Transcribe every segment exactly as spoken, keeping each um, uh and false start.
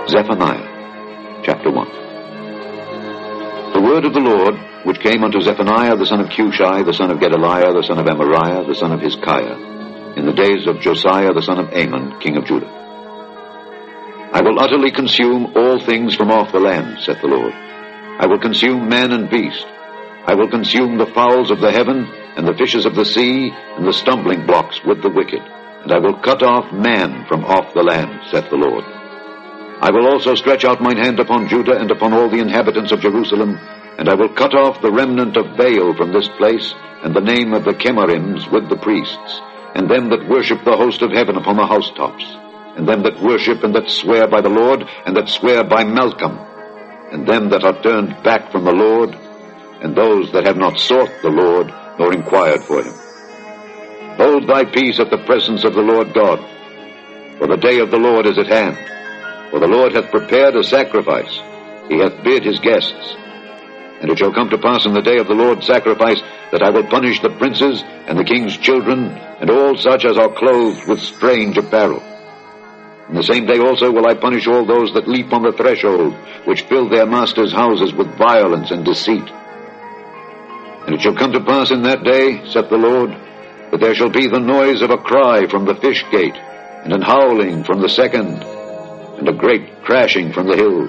Zephaniah, chapter one. The word of the Lord, which came unto Zephaniah the son of Cushi, the son of Gedaliah, the son of Amariah, the son of Hizkiah, in the days of Josiah the son of Amon, king of Judah. I will utterly consume all things from off the land, saith the Lord. I will consume man and beast. I will consume the fowls of the heaven, and the fishes of the sea, and the stumbling blocks with the wicked. And I will cut off man from off the land, saith the Lord. I will also stretch out mine hand upon Judah and upon all the inhabitants of Jerusalem, and I will cut off the remnant of Baal from this place, and the name of the Chemarims with the priests, and them that worship the host of heaven upon the housetops, and them that worship and that swear by the Lord, and that swear by Malcham, and them that are turned back from the Lord, and those that have not sought the Lord, nor inquired for him. Hold thy peace at the presence of the Lord God, for the day of the Lord is at hand. For the Lord hath prepared a sacrifice, he hath bid his guests. And it shall come to pass in the day of the Lord's sacrifice, that I will punish the princes, and the king's children, and all such as are clothed with strange apparel. In the same day also will I punish all those that leap on the threshold, which fill their masters' houses with violence and deceit. And it shall come to pass in that day, saith the Lord, that there shall be the noise of a cry from the fish gate, and an howling from the second, and a great crashing from the hills.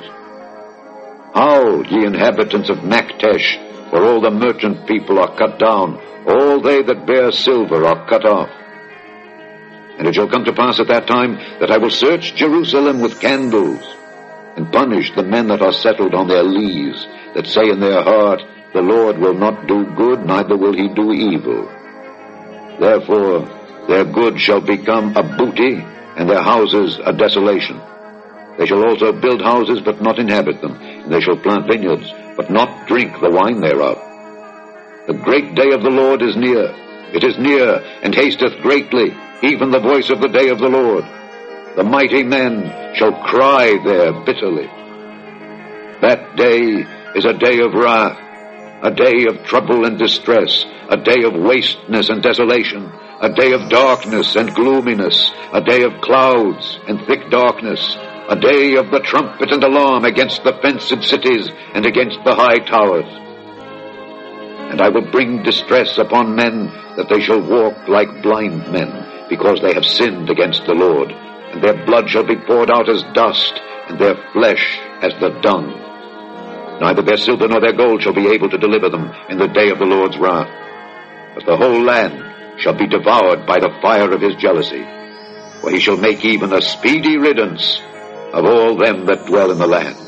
Howl, ye inhabitants of Maktesh, for all the merchant people are cut down, all they that bear silver are cut off. And it shall come to pass at that time that I will search Jerusalem with candles, and punish the men that are settled on their lees, that say in their heart, the Lord will not do good, neither will he do evil. Therefore their good shall become a booty, and their houses a desolation. They shall also build houses, but not inhabit them, and they shall plant vineyards, but not drink the wine thereof. The great day of the Lord is near. It is near, and hasteth greatly, even the voice of the day of the Lord. The mighty men shall cry there bitterly. That day is a day of wrath, a day of trouble and distress, a day of wasteness and desolation, a day of darkness and gloominess, a day of clouds and thick darkness, a day of the trumpet and alarm against the fenced cities and against the high towers. And I will bring distress upon men, that they shall walk like blind men, because they have sinned against the Lord, and their blood shall be poured out as dust, and their flesh as the dung. Neither their silver nor their gold shall be able to deliver them in the day of the Lord's wrath. But the whole land shall be devoured by the fire of his jealousy, for he shall make even a speedy riddance of all them that dwell in the land.